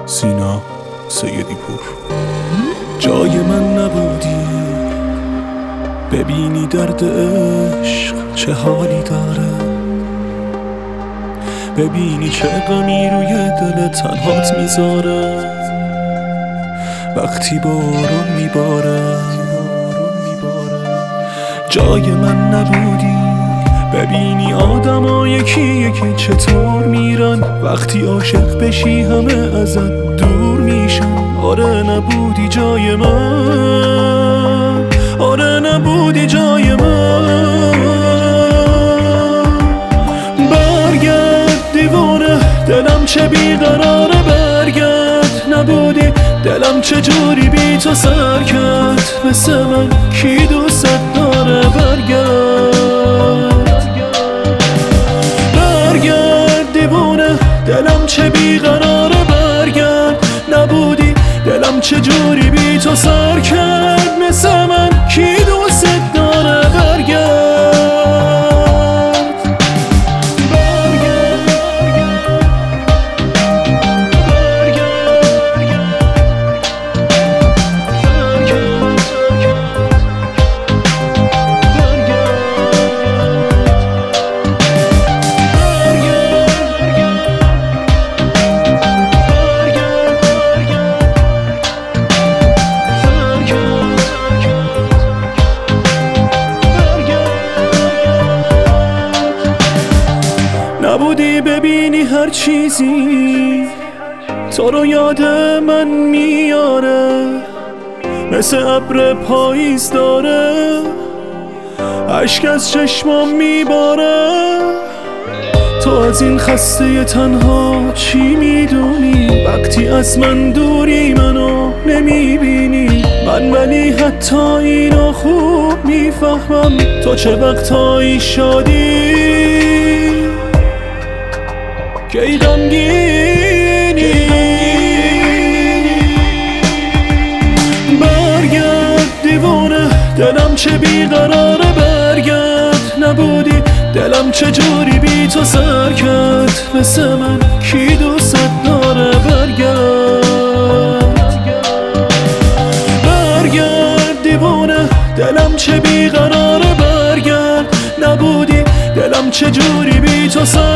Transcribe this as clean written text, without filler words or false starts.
سینا سیدی پور. جای من نبودی ببینی درد عشق چه حالی داره، ببینی چه غمی روی دل تنهات میذاره وقتی بارون میباره. جای من نبودی ببینی آدما یکی که چطور میرن وقتی عاشق بشی همه ازت دور میشن. آره نبودی جای من، آره نبودی جای من. برگرد دیوانه دلم چه بیقراره، برگرد نبودی دلم چه جوری بی تو سر کرد. مثل من کی دوست داره، برگرد دیوانه دلم چه بیقراره، برگرد نبودی دلم چه جوری بی تو سر کرد. مثل من کی دوست داره، نبودی ببینی هر چیزی تو رو یاد من میاره، مثل ابر پاییز داره اشک از چشمام میباره. تو از این خسته تنها چی میدونی وقتی از من دوری منو نمیبینی؟ من ولی حتی اینو خوب میفهمم تو چه وقتایی شادی کی غمگینی. برگرد دیوانه دلم چه بیقراره، برگرد نبودی دلم چه جوری بی تو سر کرد. مثل من کی دوست داره، برگرد دیوانه دلم چه بیقراره، برگرد نبودی دلم چه جوری بی تو سر